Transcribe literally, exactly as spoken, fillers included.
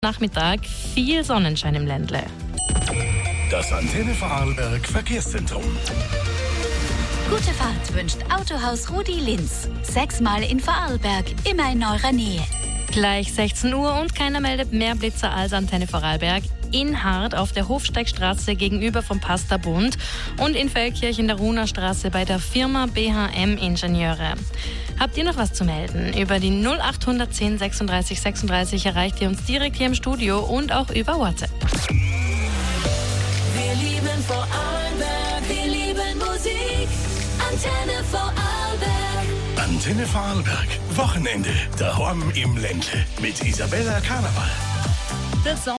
Nachmittag viel Sonnenschein im Ländle. Das Antenne Vorarlberg Verkehrszentrum. Gute Fahrt wünscht Autohaus Rudi Linz. Sechsmal in Vorarlberg, immer in eurer Nähe. Gleich sechzehn Uhr und keiner meldet mehr Blitzer als Antenne Vorarlberg. In Hart auf der Hofsteigstraße gegenüber vom Pastabund und in Feldkirch in der Runerstraße bei der Firma B H M Ingenieure. Habt ihr noch was zu melden? Über die null acht eins null zehn sechsunddreißig sechsunddreißig erreicht ihr uns direkt hier im Studio und auch über WhatsApp. Wir lieben Vorarlberg, wir lieben Musik. Antenne Vorarlberg. Antenne Vorarlberg. Wochenende. Daheim im Ländle. Mit Isabella Karneval.